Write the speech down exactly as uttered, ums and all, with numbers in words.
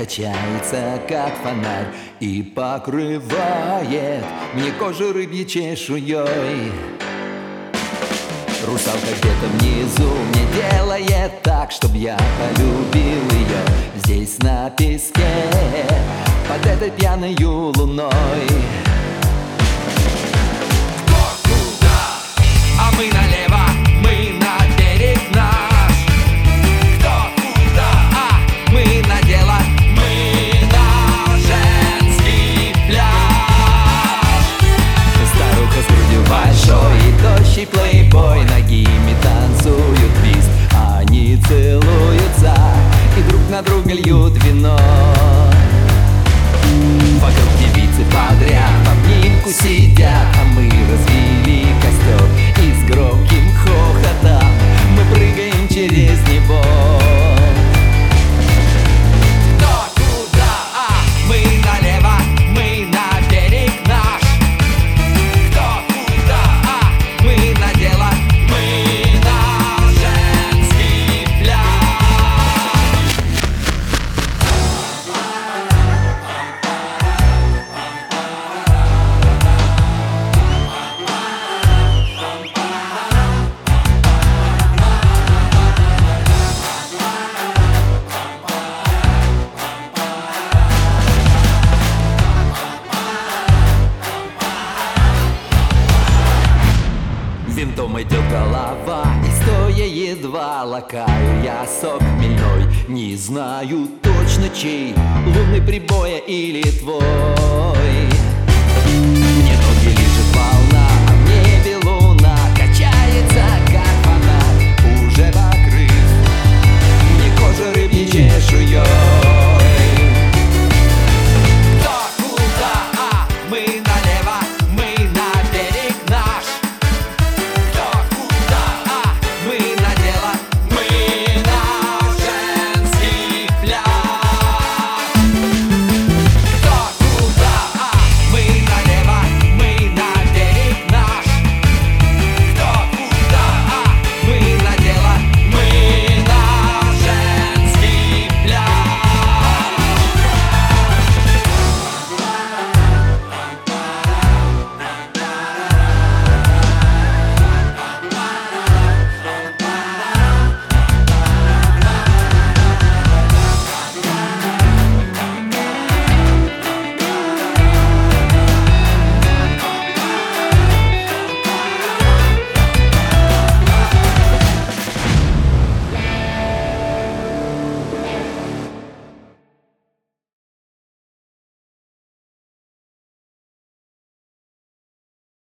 качается, как фонарь, и покрывает мне кожу рыбьей чешуей. Русалка где-то внизу мне делает так, чтоб я полюбил ее здесь на песке, под этой пьяною луной. Кто куда, а мы налево, мы на берег наш. Кто куда, а мы на дело, мы на женский пляж. Старуха с грудью большой и тощий плейбой ногими танцуют твист. Они целуются и друг на друга льют вино. Вокруг девицы подряд в обнимку сидят, а мы развели костер и с громким хохотом мы прыгаем через него. Кто куда, а мы налево, мы на берег наш. Кто куда, а мы на дело, мы на женский пляж. Винтом идет голова, и стоя едва лакаю я сок хмельной. Не знаю точно чей, лунный прибоя или твой.